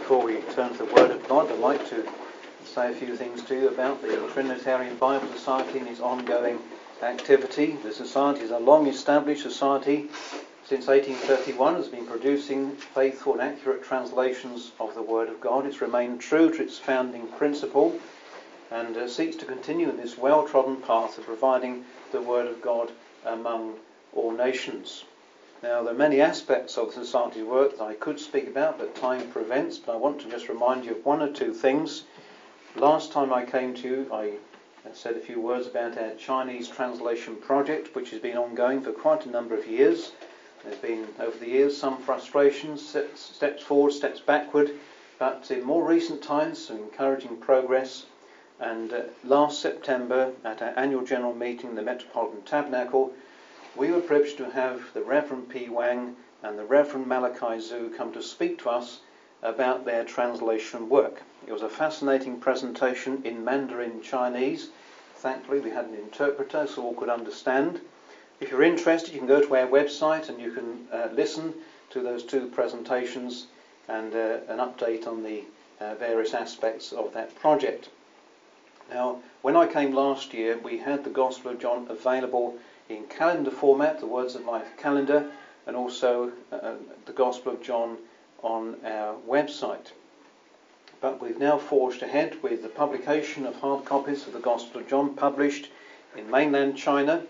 Before we turn to the Word of God, I'd like to say a few things to you about the Trinitarian Bible Society and its ongoing activity. The Society is a long-established society. Since 1831 has been producing faithful and accurate translations of the Word of God. It's remained true to its founding principle and seeks to continue in this well-trodden path of providing the Word of God among all nations. Now, there are many aspects of the Society's work that I could speak about, but time prevents. But I want to just remind you of one or two things. Last time I came to you, I said a few words about our Chinese translation project, which has been ongoing for quite a number of years. There's been, over the years, some frustrations, steps forward, steps backward, but in more recent times, some encouraging progress. And last September, at our annual general meeting in the Metropolitan Tabernacle, we were privileged to have the Reverend P. Wang and the Reverend Malachi Zhu come to speak to us about their translation work. It was a fascinating presentation in Mandarin Chinese. Thankfully, we had an interpreter so all could understand. If you're interested, you can go to our website and you can listen to those two presentations and an update on the various aspects of that project. Now, when I came last year, we had the Gospel of John available in calendar format, the Words of Life calendar, and also the Gospel of John on our website. But we've now forged ahead with the publication of hard copies of the Gospel of John published in mainland China.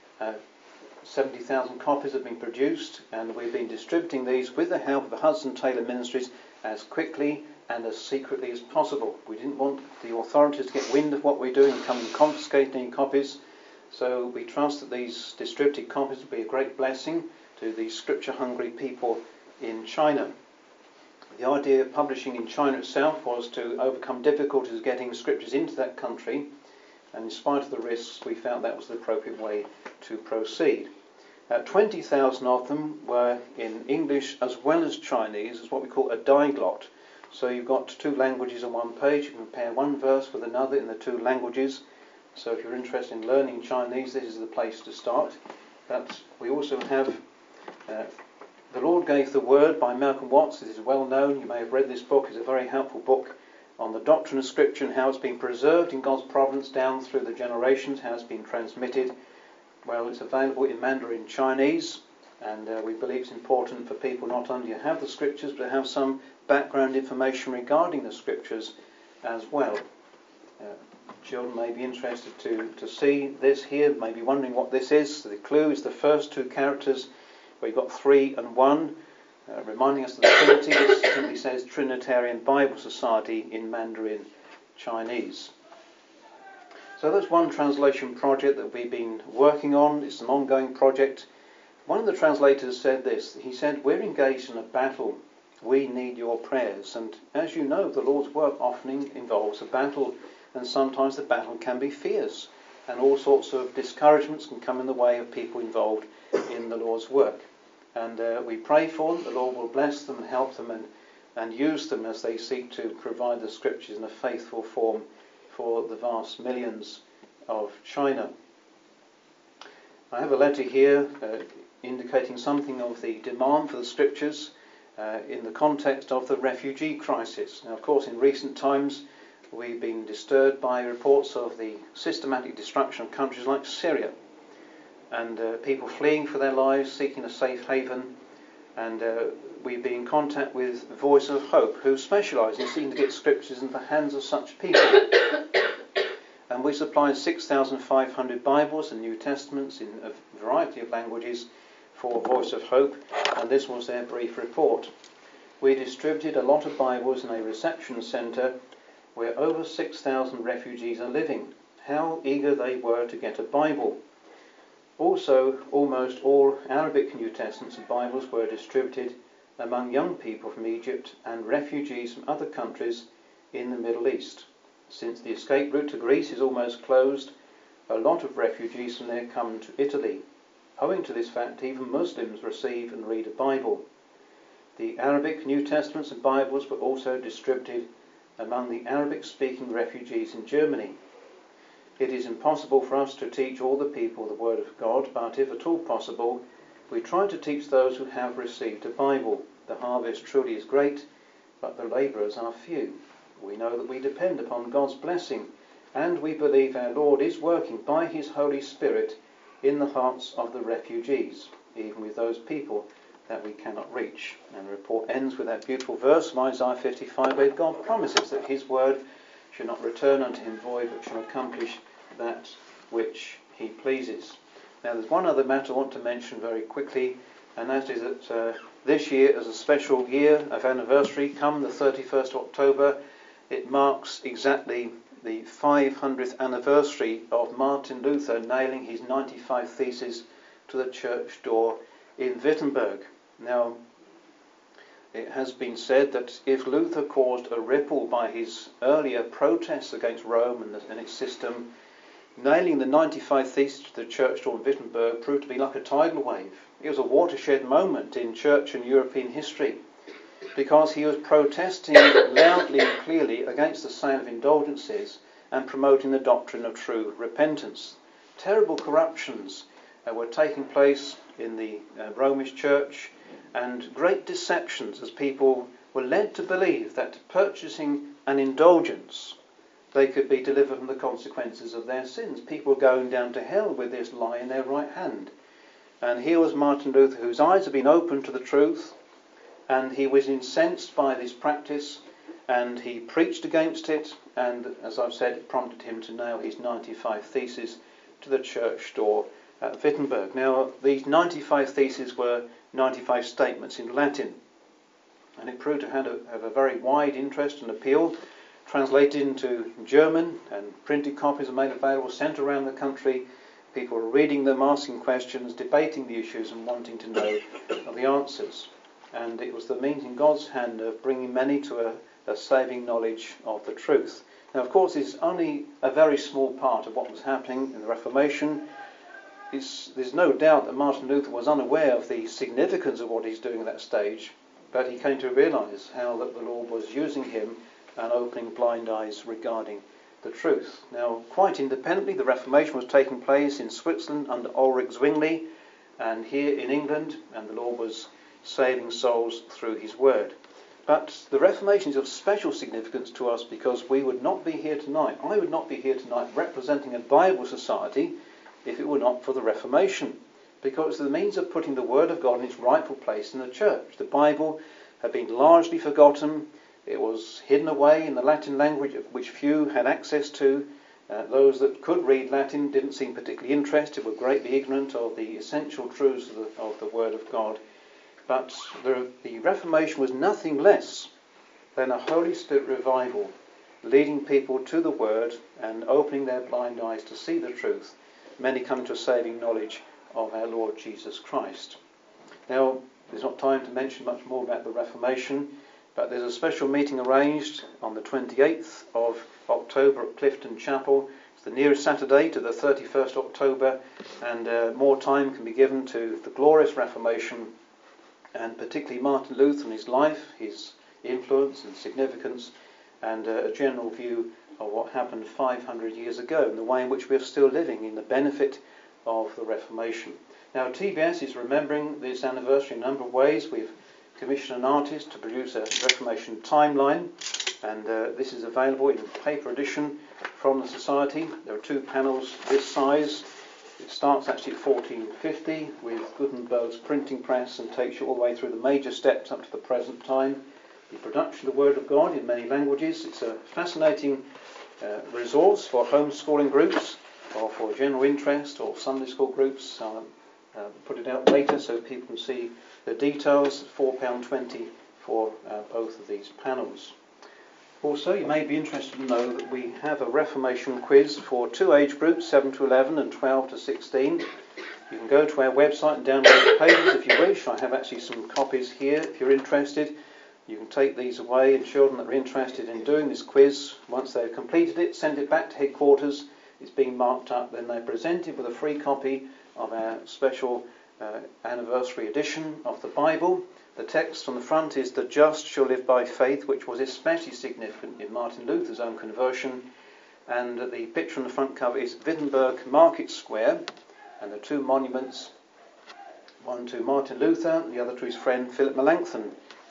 70,000 copies have been produced, and we've been distributing these with the help of the Hudson Taylor Ministries as quickly and as secretly as possible. We didn't want the authorities to get wind of what we're doing and come and confiscate any copies. So we trust that these distributed copies will be a great blessing to the scripture-hungry people in China. The idea of publishing in China itself was to overcome difficulties getting scriptures into that country, and in spite of the risks, we felt that was the appropriate way to proceed. 20,000 of them were in English as well as Chinese, as what we call a diglot. So you've got two languages on one page. You can compare one verse with another in the two languages. So if you're interested in learning Chinese, this is the place to start. But we also have The Lord Gave the Word by Malcolm Watts. This is well known. You may have read this book. It's a very helpful book on the doctrine of Scripture and how it's been preserved in God's providence down through the generations, how it's been transmitted. Well, it's available in Mandarin Chinese, and we believe it's important for people not only to have the Scriptures, but to have some background information regarding the Scriptures as well. Children may be interested to see this here, may be wondering what this is. So the clue is the first two characters, where you've got 3 and 1, reminding us of the Trinity. This simply says Trinitarian Bible Society in Mandarin Chinese. So that's one translation project that we've been working on. It's an ongoing project. One of the translators said this. He said, "We're engaged in a battle. We need your prayers." And as you know, the Lord's work often involves a battle, and sometimes the battle can be fierce, and all sorts of discouragements can come in the way of people involved in the Lord's work. And we pray for them. The Lord will bless them and help them and use them as they seek to provide the Scriptures in a faithful form for the vast millions of China. I have a letter here indicating something of the demand for the Scriptures in the context of the refugee crisis. Now, of course, in recent times, we've been disturbed by reports of the systematic destruction of countries like Syria, and people fleeing for their lives, seeking a safe haven. And we've been in contact with Voice of Hope, who specialise in seeking to get Scriptures into the hands of such people. And we supplied 6,500 Bibles and New Testaments in a variety of languages for Voice of Hope, and this was their brief report. We distributed a lot of Bibles in a reception centre where over 6,000 refugees are living. How eager they were to get a Bible. Also, almost all Arabic New Testaments and Bibles were distributed among young people from Egypt and refugees from other countries in the Middle East. Since the escape route to Greece is almost closed, a lot of refugees from there come to Italy. Owing to this fact, even Muslims receive and read a Bible. The Arabic New Testaments and Bibles were also distributed among the Arabic-speaking refugees in Germany. It is impossible for us to teach all the people the Word of God, but if at all possible, we try to teach those who have received a Bible. The harvest truly is great, but the labourers are few. We know that we depend upon God's blessing, and we believe our Lord is working by his Holy Spirit in the hearts of the refugees, even with those people that we cannot reach. And the report ends with that beautiful verse from Isaiah 55, where God promises that his word shall not return unto him void, but shall accomplish that which he pleases. Now there's one other matter I want to mention very quickly, and that is that this year, as a special year of anniversary, come the 31st of October, it marks exactly the 500th anniversary of Martin Luther nailing his 95 Theses to the church door in Wittenberg. Now, it has been said that if Luther caused a ripple by his earlier protests against Rome and its system, nailing the 95 Theses to the church door in Wittenberg proved to be like a tidal wave. It was a watershed moment in church and European history, because he was protesting loudly and clearly against the sale of indulgences and promoting the doctrine of true repentance. Terrible corruptions were taking place in the Romish church, and great deceptions as people were led to believe that purchasing an indulgence they could be delivered from the consequences of their sins. People were going down to hell with this lie in their right hand. And here was Martin Luther, whose eyes had been opened to the truth, and he was incensed by this practice, and he preached against it, and as I've said, it prompted him to nail his 95 Theses to the church door at Wittenberg. Now, these 95 Theses were 95 statements in Latin, and it proved to have a very wide interest and appeal, translated into German, and printed copies are made available, sent around the country. People were reading them, asking questions, debating the issues, and wanting to know the answers. And it was the means in God's hand of bringing many to a saving knowledge of the truth. Now, of course, this is only a very small part of what was happening in the Reformation. There's no doubt that Martin Luther was unaware of the significance of what he's doing at that stage, but he came to realise how that the Lord was using him and opening blind eyes regarding the truth. Now, quite independently, the Reformation was taking place in Switzerland under Ulrich Zwingli, and here in England, and the Lord was saving souls through his word. But the Reformation is of special significance to us because we would not be here tonight. I would not be here tonight representing a Bible society if it were not for the Reformation, because it's the means of putting the Word of God in its rightful place in the church. The Bible had been largely forgotten. It was hidden away in the Latin language, which few had access to. Those that could read Latin didn't seem particularly interested, were greatly ignorant of the essential truths of the Word of God. But the Reformation was nothing less than a Holy Spirit revival, leading people to the Word and opening their blind eyes to see the truth, many coming to a saving knowledge of our Lord Jesus Christ. Now, there's not time to mention much more about the Reformation, but there's a special meeting arranged on the 28th of October at Clifton Chapel. It's the nearest Saturday to the 31st October, and more time can be given to the glorious Reformation, and particularly Martin Luther and his life, his influence and significance, and a general view of what happened 500 years ago and the way in which we're still living in the benefit of the Reformation. Now, TBS is remembering this anniversary in a number of ways. We've commissioned an artist to produce a Reformation timeline, and this is available in paper edition from the Society. There are two panels this size. It starts actually at 1450 with Gutenberg's printing press and takes you all the way through the major steps up to the present time. The production of the Word of God in many languages. It's a fascinating resource for homeschooling groups or for general interest or Sunday school groups. I'll put it out later so people can see the details. £4.20 for both of these panels. Also, you may be interested to know that we have a Reformation quiz for two age groups, 7 to 11 and 12 to 16. You can go to our website and download the pages if you wish. I have actually some copies here if you're interested. You can take these away, and children that are interested in doing this quiz, once they've completed it, send it back to headquarters. It's being marked up, then they're presented with a free copy of our special anniversary edition of the Bible. The text on the front is, "The just shall live by faith," which was especially significant in Martin Luther's own conversion. And the picture on the front cover is Wittenberg Market Square, and the two monuments, one to Martin Luther, the other to his friend Philip Melanchthon,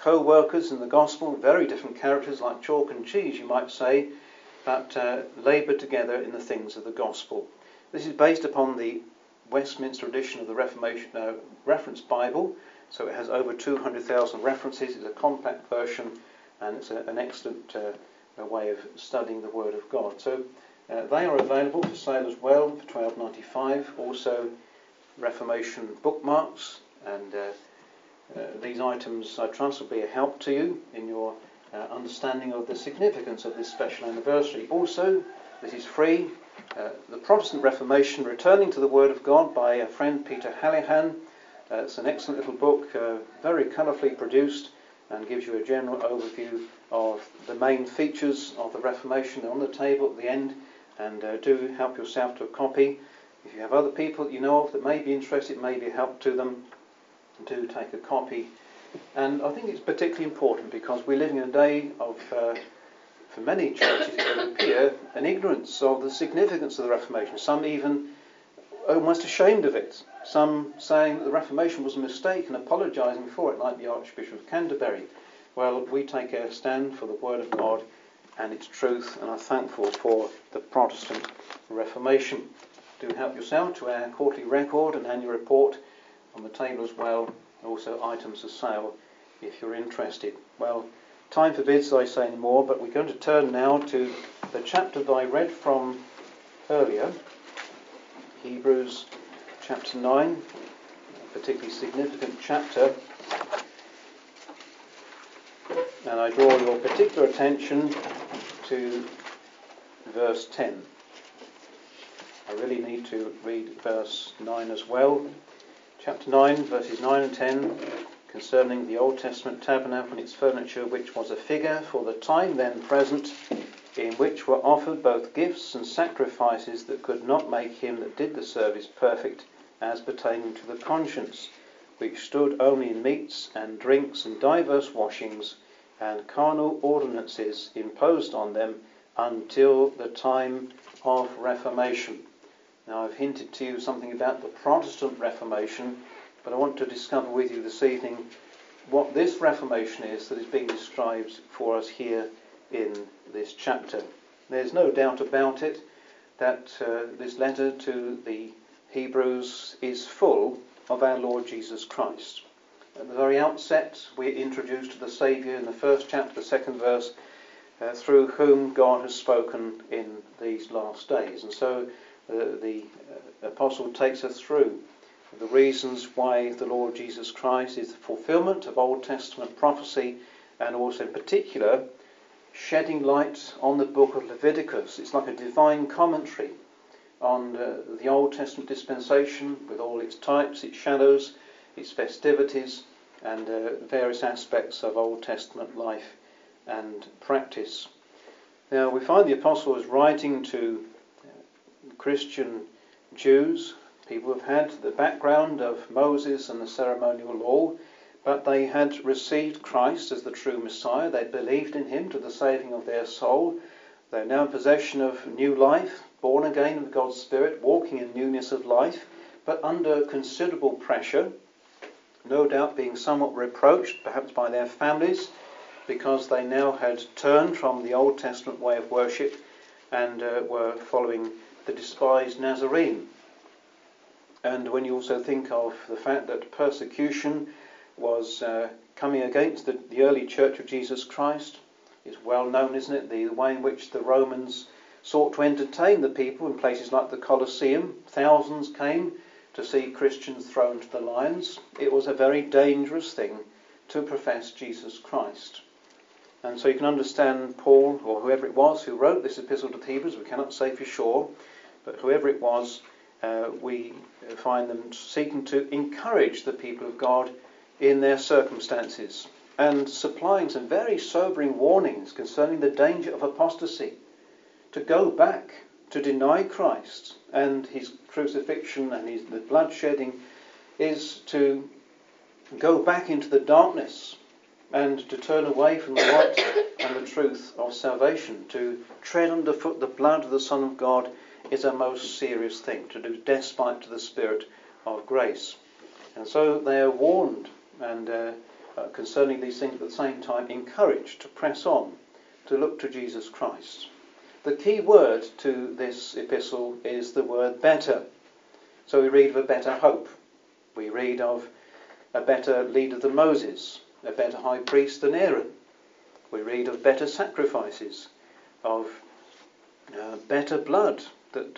co-workers in the gospel, very different characters like chalk and cheese, you might say, but laboured together in the things of the gospel. This is based upon the Westminster edition of the Reformation Reference Bible, so it has over 200,000 references. It's a compact version, and it's an excellent way of studying the Word of God. So they are available for sale as well for $12.95. Also, Reformation bookmarks, and these items, I trust, will be a help to you in your understanding of the significance of this special anniversary. Also, this is free. The Protestant Reformation, Returning to the Word of God by a friend, Peter Hallihan. It's an excellent little book, very colourfully produced, and gives you a general overview of the main features of the Reformation on the table at the end. And do help yourself to a copy. If you have other people that you know of that may be interested, may be a help to them, do take a copy. And I think it's particularly important because we're living in a day of, for many churches it would appear, an ignorance of the significance of the Reformation. Some even almost ashamed of it. Some saying that the Reformation was a mistake and apologising for it, like the Archbishop of Canterbury. Well, we take our stand for the Word of God and its truth, and are thankful for the Protestant Reformation. Do help yourself to our quarterly record and annual report on the table as well, also items for sale if you're interested. Well, time forbids I say any more, but we're going to turn now to the chapter that I read from earlier, Hebrews chapter 9, a particularly significant chapter. And I draw your particular attention to verse 10. I really need to read verse 9 as well. Chapter 9, verses 9 and 10, concerning the Old Testament tabernacle and its furniture, which was a figure for the time then present, in which were offered both gifts and sacrifices that could not make him that did the service perfect, as pertaining to the conscience, which stood only in meats and drinks and divers washings, and carnal ordinances imposed on them until the time of Reformation. Now, I've hinted to you something about the Protestant Reformation, but I want to discover with you this evening what this Reformation is that is being described for us here in this chapter. There's no doubt about it that this letter to the Hebrews is full of our Lord Jesus Christ. At the very outset, we're introduced to the Saviour in the first chapter, the second verse, through whom God has spoken in these last days. And so the Apostle takes us through the reasons why the Lord Jesus Christ is the fulfilment of Old Testament prophecy, and also in particular shedding light on the book of Leviticus. It's like a divine commentary on the Old Testament dispensation with all its types, its shadows, its festivities, and various aspects of Old Testament life and practice. Now, we find the Apostle is writing to Christian Jews, people who have had the background of Moses and the ceremonial law, but they had received Christ as the true Messiah. They believed in him to the saving of their soul. They're now in possession of new life, born again of God's Spirit, walking in newness of life, but under considerable pressure, no doubt being somewhat reproached, perhaps by their families, because they now had turned from the Old Testament way of worship and were following the despised Nazarene. And when you also think of the fact that persecution was coming against the early Church of Jesus Christ, it's well known, isn't it, the way in which the Romans sought to entertain the people in places like the Colosseum. Thousands came to see Christians thrown to the lions. It was a very dangerous thing to profess Jesus Christ. And so you can understand Paul, or whoever it was who wrote this epistle to the Hebrews, we cannot say for sure, but whoever it was, we find them seeking to encourage the people of God in their circumstances, and supplying some very sobering warnings concerning the danger of apostasy, to go back, to deny Christ and his crucifixion and the blood shedding, is to go back into the darkness and to turn away from the light and the truth of salvation. To tread underfoot the blood of the Son of God is a most serious thing to do, despite to the Spirit of grace. And so they are warned, and concerning these things, but at the same time encouraged to press on, to look to Jesus Christ. The key word to this epistle is the word better. So we read of a better hope. We read of a better leader than Moses, a better high priest than Aaron. We read of better sacrifices, of better blood that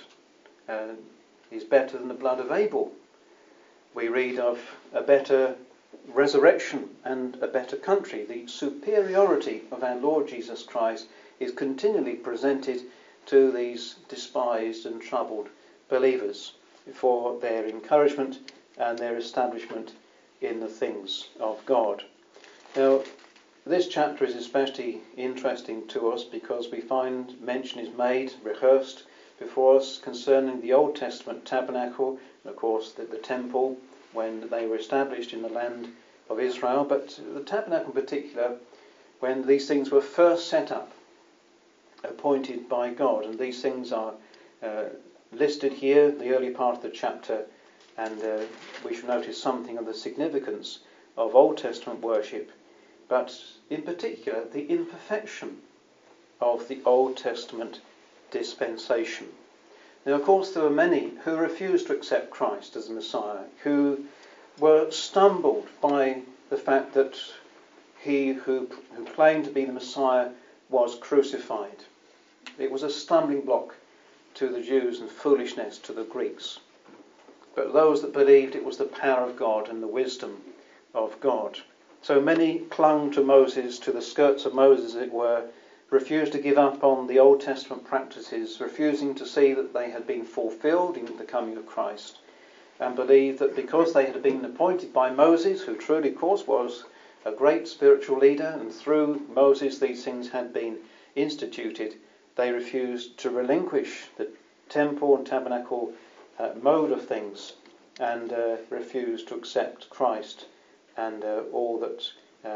is better than the blood of Abel. We read of a better resurrection and a better country. The superiority of our Lord Jesus Christ is continually presented to these despised and troubled believers for their encouragement and their establishment in the things of God. Now, this chapter is especially interesting to us because we find mention is made, rehearsed before us concerning the Old Testament tabernacle, and of course the temple when they were established in the land of Israel, but the tabernacle in particular when these things were first set up, appointed by God. And these things are listed here in the early part of the chapter, and we shall notice something of the significance of Old Testament worship, but in particular the imperfection of the Old Testament dispensation. Now, of course, there were many who refused to accept Christ as the Messiah, who were stumbled by the fact that he who claimed to be the Messiah was crucified. It was a stumbling block to the Jews and foolishness to the Greeks. But those that believed it was the power of God and the wisdom of God. So many clung to Moses, to the skirts of Moses as it were, refused to give up on the Old Testament practices, refusing to see that they had been fulfilled in the coming of Christ, and believed that because they had been appointed by Moses, who truly of course was a great spiritual leader, and through Moses these things had been instituted, they refused to relinquish the temple and tabernacle mode of things, and refused to accept Christ and all that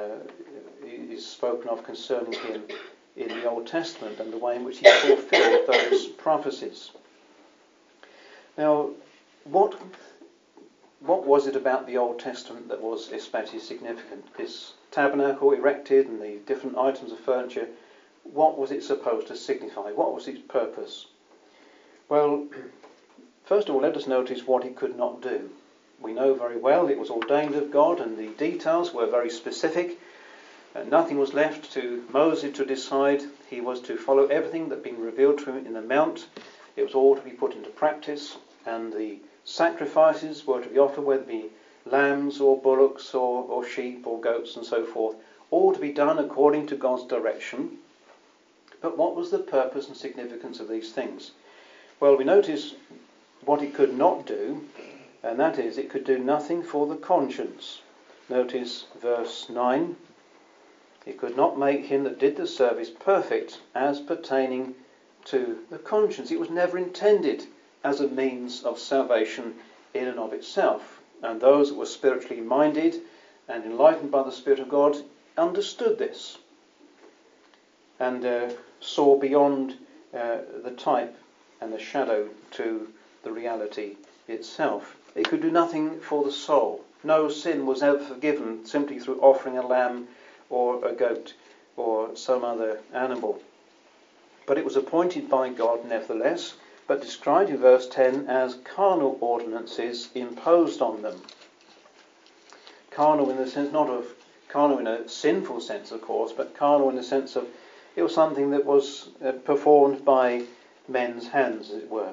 is spoken of concerning him in the Old Testament and the way in which he fulfilled those prophecies. Now, what was it about the Old Testament that was especially significant? This tabernacle erected and the different items of furniture, what was it supposed to signify? What was its purpose? Well, first of all, let us notice what it could not do. We know very well it was ordained of God, and the details were very specific. Nothing was left to Moses to decide. He was to follow everything that had been revealed to him in the Mount. It was all to be put into practice, and the sacrifices were to be offered, whether it be lambs or bullocks or sheep or goats and so forth, all to be done according to God's direction. But what was the purpose and significance of these things? Well, we notice what it could not do, and that is, it could do nothing for the conscience. Notice verse 9. It could not make him that did the service perfect as pertaining to the conscience. It was never intended as a means of salvation in and of itself. And those that were spiritually minded and enlightened by the Spirit of God understood this and saw beyond the type and the shadow to the reality itself. It could do nothing for the soul. No sin was ever forgiven simply through offering a lamb or a goat or some other animal. But it was appointed by God nevertheless, but described in verse 10 as carnal ordinances imposed on them. Carnal in the sense, not of carnal in a sinful sense, of course, but carnal in the sense of it was something that was performed by men's hands, as it were.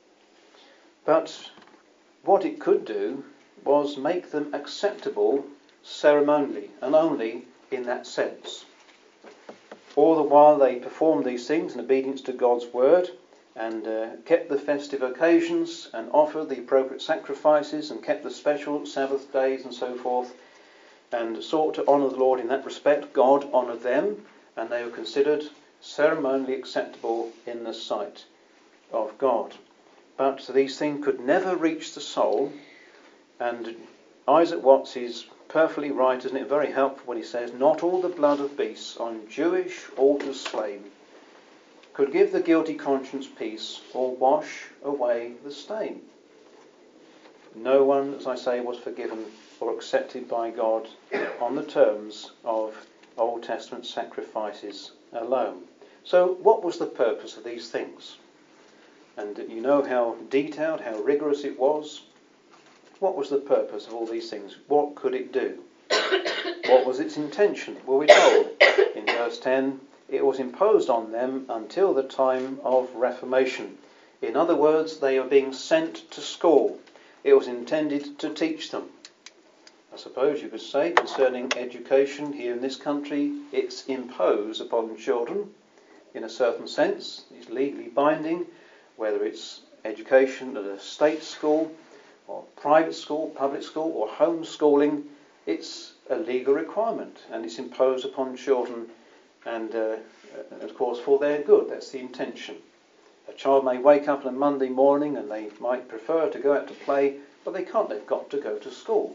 But what it could do was make them acceptable ceremonially, and only in that sense. All the while they performed these things in obedience to God's word, and kept the festive occasions, and offered the appropriate sacrifices, and kept the special Sabbath days and so forth, and sought to honour the Lord in that respect. God honoured them, and they were considered ceremonially acceptable in the sight of God. But these things could never reach the soul, and Isaac Watts is perfectly right, isn't it? Very helpful when he says, not all the blood of beasts on Jewish altars slain could give the guilty conscience peace or wash away the stain. No one, as I say, was forgiven or accepted by God on the terms of Old Testament sacrifices alone. So what was the purpose of these things? And you know how detailed, how rigorous it was. What was the purpose of all these things? What could it do? What was its intention? Well, we're told in verse 10, it was imposed on them until the time of Reformation. In other words, they are being sent to school. It was intended to teach them. I suppose you could say concerning education here in this country, it's imposed upon children in a certain sense. It's legally binding, whether it's education at a state school or private school, public school or homeschooling. It's a legal requirement and it's imposed upon children and of course for their good. That's the intention. A child may wake up on a Monday morning and they might prefer to go out to play, but they can't. They've got to go to school.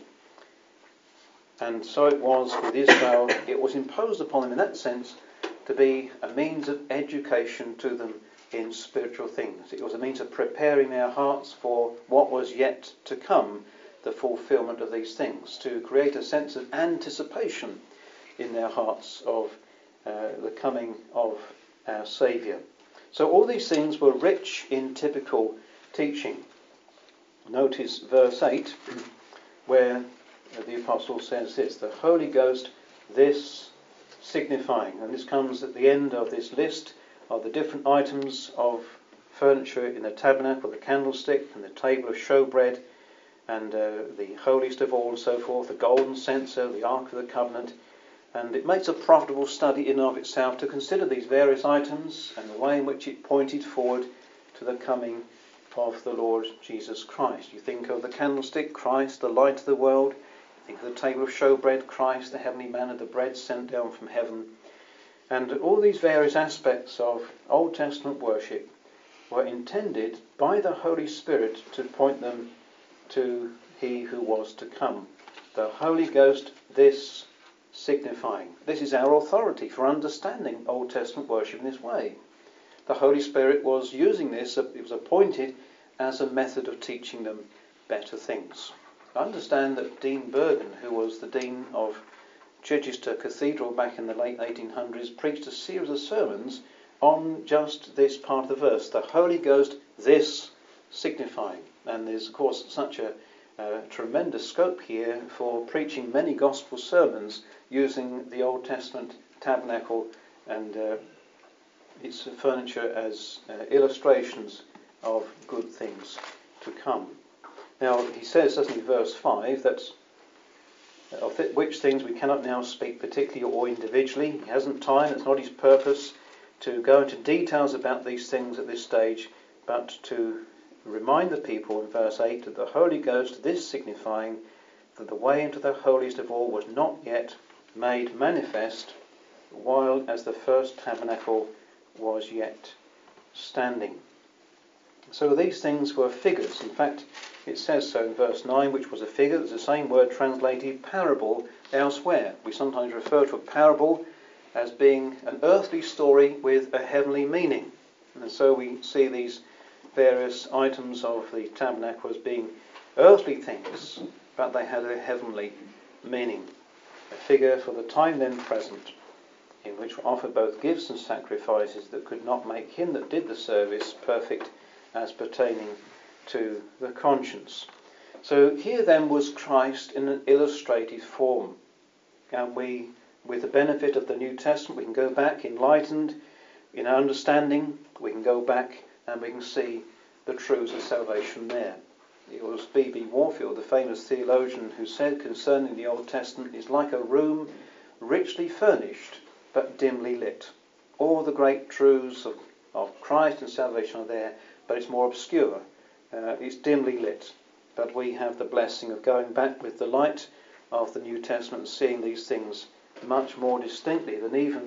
And so it was with Israel. It was imposed upon them in that sense to be a means of education to them in spiritual things. It was a means of preparing their hearts for what was yet to come, the fulfillment of these things, to create a sense of anticipation in their hearts of the coming of our Saviour. So all these things were rich in typical teaching. Notice verse 8, where the Apostle says this, the Holy Ghost, this signifying. And this comes at the end of this list of the different items of furniture in the tabernacle, the candlestick and the table of showbread, and the holiest of all and so forth, the golden censer, the Ark of the Covenant. And it makes a profitable study in and of itself to consider these various items and the way in which it pointed forward to the coming of the Lord Jesus Christ. You think of the candlestick, Christ, the light of the world. You think of the table of showbread, Christ, the heavenly manna, the bread sent down from heaven. And all these various aspects of Old Testament worship were intended by the Holy Spirit to point them to He who was to come. The Holy Ghost, this signifying. This is our authority for understanding Old Testament worship in this way. The Holy Spirit was using this, it was appointed as a method of teaching them better things. I understand that Dean Bergen, who was the Dean of Chichester Cathedral back in the late 1800s, preached a series of sermons on just this part of the verse, the Holy Ghost, this signifying. And there's of course such a tremendous scope here for preaching many gospel sermons using the Old Testament tabernacle and its furniture as illustrations of good things to come. Now he says, doesn't he, verse 5, that of which things we cannot now speak particularly or individually. He hasn't time, it's not his purpose to go into details about these things at this stage, but to remind the people in verse 8 that the Holy Ghost, this signifying that the way into the holiest of all was not yet made manifest, while as the first tabernacle was yet standing. So these things were figures. In fact, it says so in verse 9, which was a figure. It's the same word translated parable elsewhere. We sometimes refer to a parable as being an earthly story with a heavenly meaning. And so we see these various items of the tabernacle as being earthly things, but they had a heavenly meaning. A figure for the time then present, in which were offered both gifts and sacrifices that could not make him that did the service perfect as pertaining to the conscience. So here then was Christ in an illustrative form. And we, with the benefit of the New Testament, we can go back enlightened in our understanding. We can go back and we can see the truths of salvation there. It was B.B. Warfield, the famous theologian, who said concerning the Old Testament, is like a room richly furnished but dimly lit. All the great truths of Christ and salvation are there, but it's more obscure. It's dimly lit. But we have the blessing of going back with the light of the New Testament and seeing these things much more distinctly than even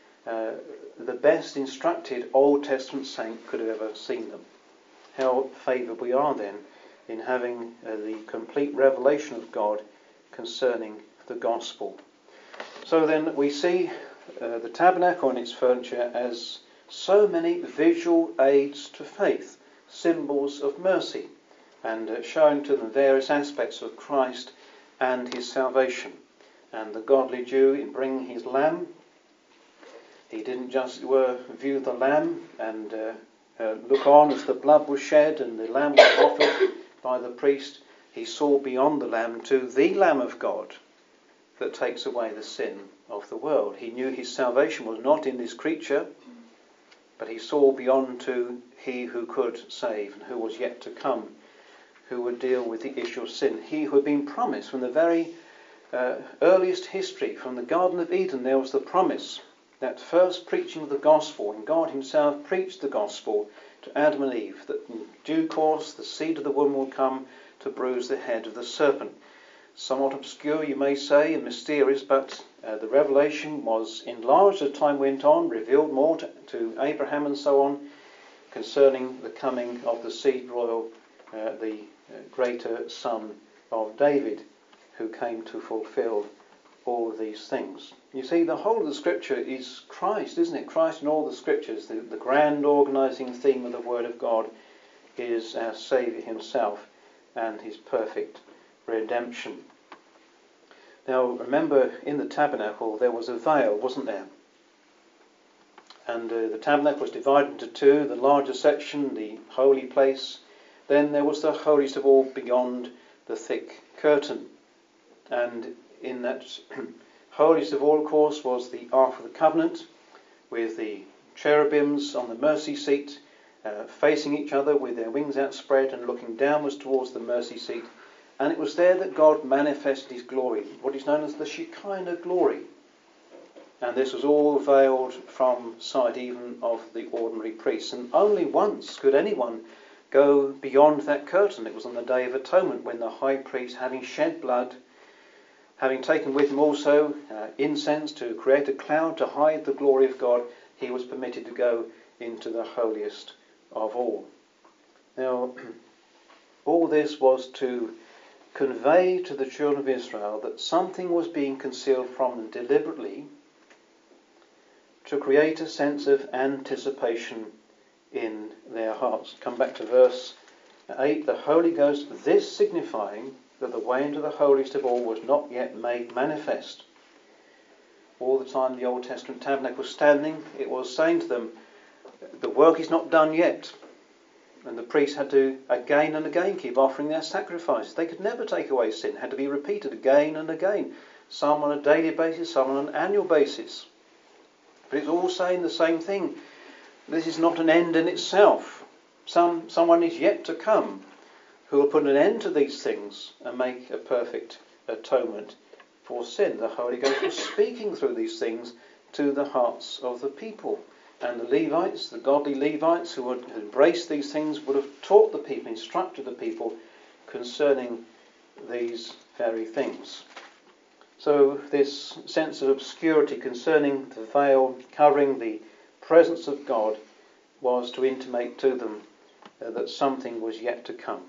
the best instructed Old Testament saint could have ever seen them. How favoured we are then in having the complete revelation of God concerning the gospel. So then we see the tabernacle and its furniture as so many visual aids to faith, symbols of mercy, and showing to them various aspects of Christ and his salvation. And the godly Jew, in bringing his lamb, he didn't just view the lamb and look on as the blood was shed and the lamb was offered by the priest. He saw beyond the lamb to the Lamb of God that takes away the sin of the world. He knew his salvation was not in this creature, but he saw beyond to he who could save and who was yet to come, who would deal with the issue of sin. He who had been promised from the very earliest history, from the Garden of Eden, there was the promise, that first preaching of the gospel, and God himself preached the gospel to Adam and Eve, that in due course the seed of the woman will come to bruise the head of the serpent. Somewhat obscure, you may say, and mysterious, but the revelation was enlarged as time went on, revealed more to Abraham and so on, concerning the coming of the seed royal, the greater son of David, who came to fulfill all of these things. You see, the whole of the scripture is Christ, isn't it? Christ in all the scriptures. The grand organising theme of the Word of God is our Saviour himself and his perfect redemption. Now, remember, in the tabernacle there was a veil, wasn't there? And the tabernacle was divided into two, the larger section, the holy place. Then there was the holiest of all beyond the thick curtain. And in that holiest of all, of course, was the Ark of the Covenant, with the cherubims on the mercy seat, facing each other with their wings outspread and looking downwards towards the mercy seat. And it was there that God manifested his glory, what is known as the Shekinah glory. And this was all veiled from sight even of the ordinary priests. And only once could anyone go beyond that curtain. It was on the Day of Atonement, when the high priest, having shed blood, having taken with him also incense to create a cloud to hide the glory of God, he was permitted to go into the holiest of all. Now, all this was to convey to the children of Israel that something was being concealed from them deliberately, to create a sense of anticipation in their hearts. Come back to verse 8. The Holy Ghost, this signifying that the way into the holiest of all was not yet made manifest. All the time the Old Testament tabernacle was standing, it was saying to them, the work is not done yet. And the priests had to again and again keep offering their sacrifices. They could never take away sin. It had to be repeated again and again. Some on a daily basis, some on an annual basis. But it's all saying the same thing. This is not an end in itself. Someone is yet to come who will put an end to these things and make a perfect atonement for sin. The Holy Ghost was speaking through these things to the hearts of the people. And the Levites, the godly Levites who would embrace these things, would have taught the people, instructed the people concerning these very things. So this sense of obscurity concerning the veil covering the presence of God was to intimate to them that something was yet to come.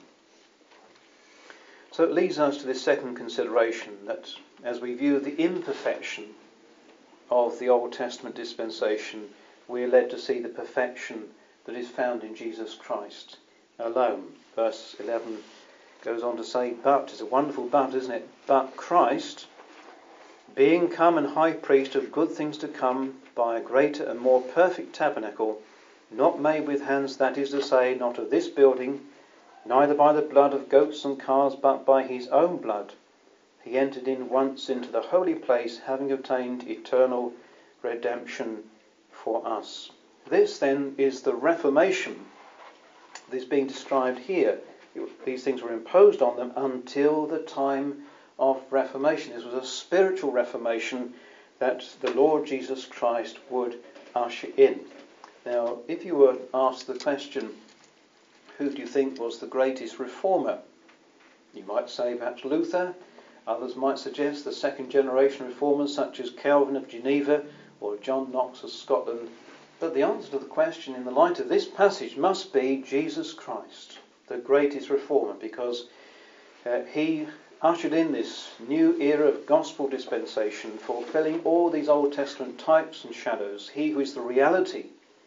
So it leads us to this second consideration, that as we view the imperfection of the Old Testament dispensation, we are led to see the perfection that is found in Jesus Christ alone. Verse 11 goes on to say, but, it's a wonderful but, isn't it? But Christ, being come and high priest of good things to come, by a greater and more perfect tabernacle, not made with hands, that is to say, not of this building, neither by the blood of goats and calves, but by his own blood, he entered in once into the holy place, having obtained eternal redemption for us. This then is the Reformation that is being described here. These things were imposed on them until the time of Reformation. This was a spiritual Reformation that the Lord Jesus Christ would usher in. Now, if you were asked the question, who do you think was the greatest reformer? You might say perhaps Luther. Others might suggest the second generation reformers such as Calvin of Geneva or John Knox of Scotland. But the answer to the question in the light of this passage must be Jesus Christ, the greatest reformer, because he ushered in this new era of gospel dispensation, fulfilling all these Old Testament types and shadows. He who is the reality,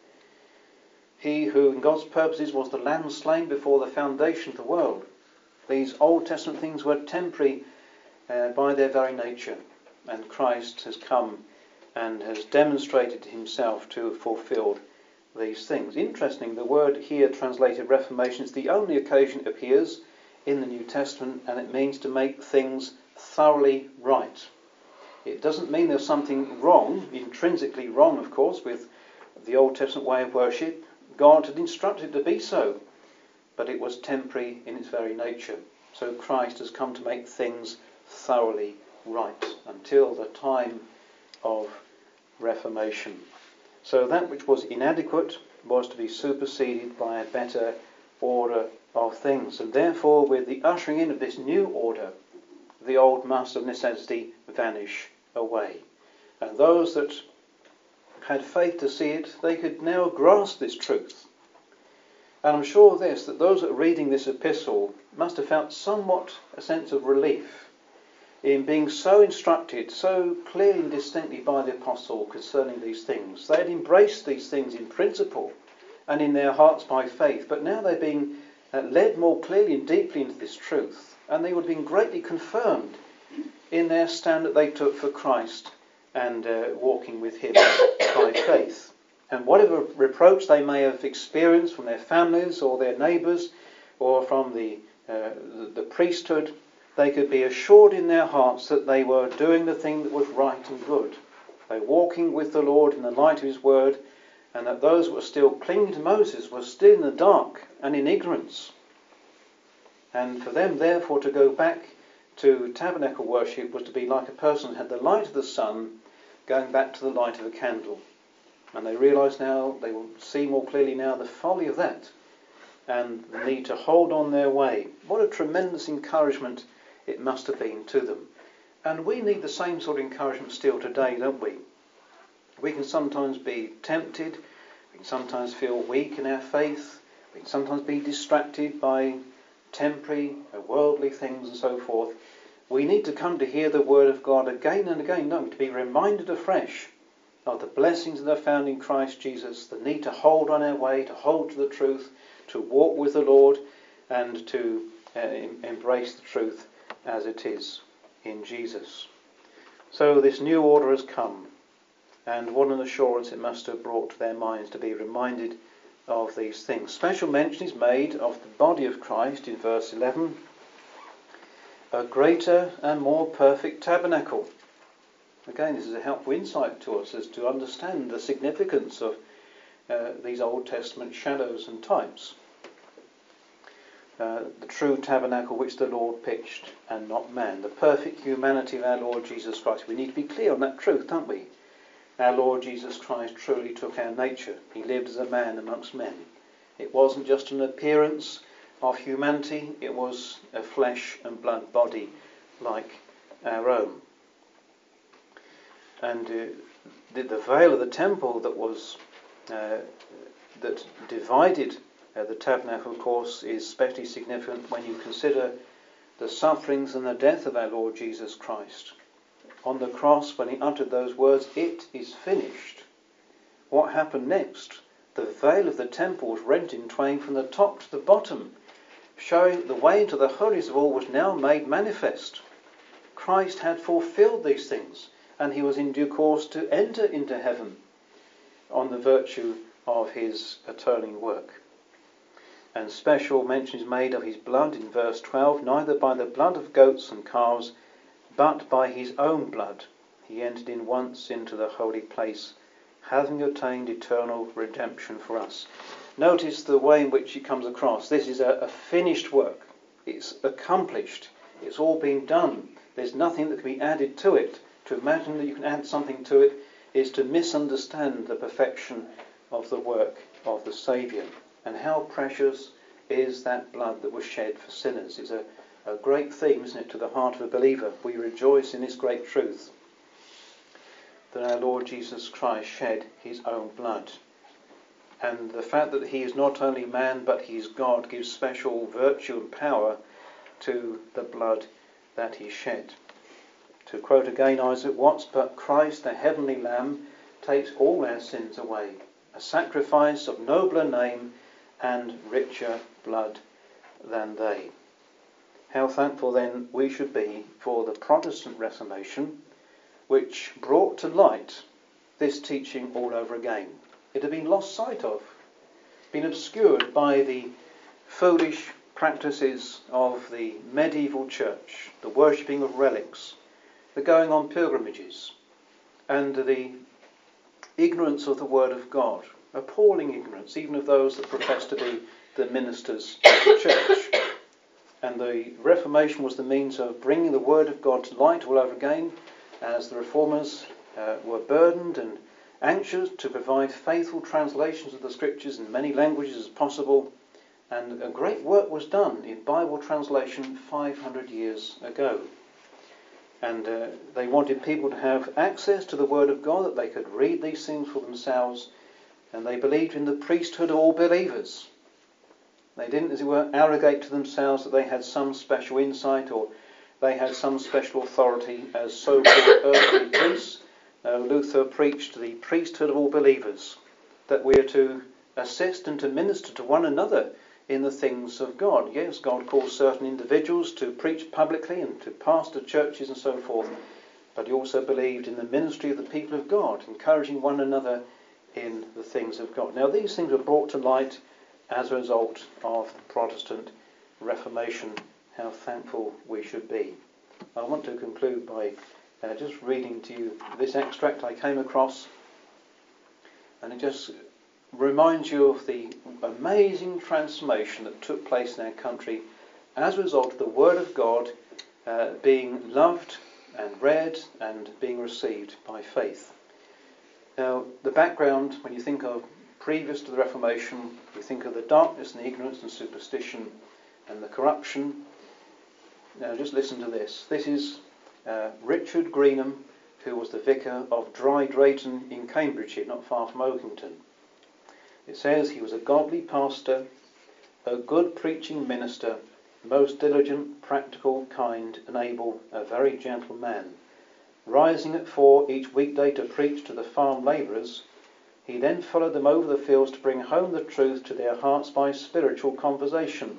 he who in God's purposes was the lamb slain before the foundation of the world. These Old Testament things were temporary by their very nature. And Christ has come and has demonstrated himself to have fulfilled these things. Interesting, the word here translated Reformation is the only occasion it appears in the New Testament, and it means to make things thoroughly right. It doesn't mean there's something wrong, intrinsically wrong, of course, with the Old Testament way of worship. God had instructed it to be so, but it was temporary in its very nature. So Christ has come to make things thoroughly right until the time of Reformation. So that which was inadequate was to be superseded by a better order of things. And therefore, with the ushering in of this new order, the old must of necessity vanish away. And those that had faith to see it, they could now grasp this truth. And I'm sure of this, that those that are reading this epistle must have felt somewhat a sense of relief in being so instructed, so clearly and distinctly by the apostle concerning these things. They had embraced these things in principle and in their hearts by faith, but now they're being led more clearly and deeply into this truth, and they would have been greatly confirmed in their stand that they took for Christ and walking with him by faith. And whatever reproach they may have experienced from their families or their neighbours or from the priesthood, they could be assured in their hearts that they were doing the thing that was right and good. They were walking with the Lord in the light of his word, and that those who were still clinging to Moses were still in the dark and in ignorance. And for them, therefore, to go back to tabernacle worship was to be like a person who had the light of the sun going back to the light of a candle. And they realise now, they will see more clearly now the folly of that and the need to hold on their way. What a tremendous encouragement it must have been to them. And we need the same sort of encouragement still today, don't we? We can sometimes be tempted, we can sometimes feel weak in our faith, we can sometimes be distracted by temporary, worldly things and so forth. We need to come to hear the word of God again and again, don't we? To be reminded afresh of the blessings that are found in Christ Jesus, the need to hold on our way, to hold to the truth, to walk with the Lord, and to embrace the truth as it is in Jesus. So this new order has come, and what an assurance it must have brought to their minds to be reminded of these things. Special mention is made of the body of Christ in verse 11, a greater and more perfect tabernacle. Again, this is a helpful insight to us as to understand the significance of these Old Testament shadows and types. The true tabernacle which the Lord pitched and not man. The perfect humanity of our Lord Jesus Christ. We need to be clear on that truth, don't we? Our Lord Jesus Christ truly took our nature. He lived as a man amongst men. It wasn't just an appearance of humanity. It was a flesh and blood body like our own. And the veil of the temple that was that divided the tabernacle, of course, is especially significant when you consider the sufferings and the death of our Lord Jesus Christ. On the cross, when he uttered those words, "It is finished," what happened next? The veil of the temple was rent in twain from the top to the bottom, showing that the way into the holiest of all was now made manifest. Christ had fulfilled these things, and he was in due course to enter into heaven on the virtue of his atoning work. And special mention is made of his blood in verse 12, neither by the blood of goats and calves, but by his own blood he entered in once into the holy place, having obtained eternal redemption for us. Notice the way in which it comes across. This is a finished work. It's accomplished. It's all been done. There's nothing that can be added to it. To imagine that you can add something to it is to misunderstand the perfection of the work of the Saviour. And how precious is that blood that was shed for sinners. It's a great theme, isn't it, to the heart of a believer. We rejoice in this great truth that our Lord Jesus Christ shed his own blood. And the fact that he is not only man but he is God gives special virtue and power to the blood that he shed. To quote again Isaac Watts, "But Christ, the heavenly Lamb, takes all our sins away, a sacrifice of nobler name and richer blood than they." How thankful then we should be for the Protestant Reformation, which brought to light this teaching all over again. It had been lost sight of, been obscured by the foolish practices of the medieval church, the worshipping of relics, the going on pilgrimages, and the ignorance of the Word of God, appalling ignorance, even of those that profess to be the ministers of the church. And the Reformation was the means of bringing the Word of God to light all over again, as the Reformers were burdened and anxious to provide faithful translations of the Scriptures in many languages as possible. And a great work was done in Bible translation 500 years ago. And they wanted people to have access to the Word of God, that they could read these things for themselves. And they believed in the priesthood of all believers. They didn't, as it were, arrogate to themselves that they had some special insight or they had some special authority as so-called earthly priests. Luther preached the priesthood of all believers, that we are to assist and to minister to one another in the things of God. Yes, God calls certain individuals to preach publicly and to pastor churches and so forth, but he also believed in the ministry of the people of God, encouraging one another in the things of God. Now, these things were brought to light as a result of the Protestant Reformation. How thankful we should be. I want to conclude by just reading to you this extract I came across, and it just reminds you of the amazing transformation that took place in our country as a result of the Word of God being loved and read and being received by faith. Now, the background, when you think of previous to the Reformation, you think of the darkness and the ignorance and superstition and the corruption. Now just listen to this. This is Richard Greenham, who was the vicar of Dry Drayton in Cambridgeshire, not far from Oakington. It says, he was a godly pastor, a good preaching minister, most diligent, practical, kind, and able, a very gentle man. Rising at 4 each weekday to preach to the farm labourers, he then followed them over the fields to bring home the truth to their hearts by spiritual conversation.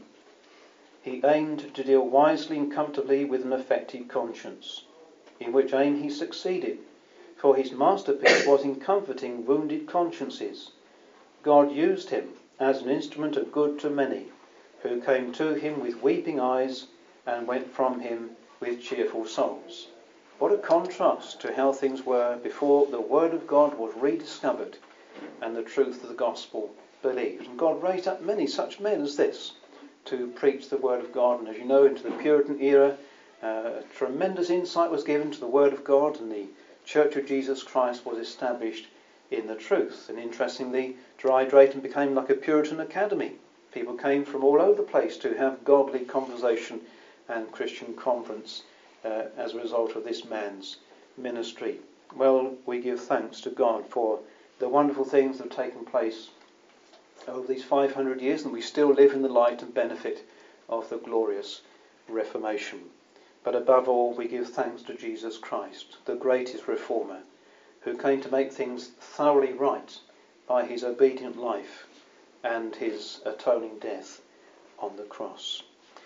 He aimed to deal wisely and comfortably with an affected conscience, in which aim he succeeded, for his masterpiece was in comforting wounded consciences. God used him as an instrument of good to many, who came to him with weeping eyes and went from him with cheerful souls. What a contrast to how things were before the Word of God was rediscovered and the truth of the gospel believed. And God raised up many such men as this to preach the Word of God. And as you know, into the Puritan era, tremendous insight was given to the Word of God, and the Church of Jesus Christ was established in the truth. And interestingly, Dry Drayton became like a Puritan academy. People came from all over the place to have godly conversation and Christian conference as a result of this man's ministry. Well, we give thanks to God for the wonderful things that have taken place over these 500 years, and we still live in the light and benefit of the glorious Reformation. But above all, we give thanks to Jesus Christ, the greatest reformer, who came to make things thoroughly right by his obedient life and his atoning death on the cross.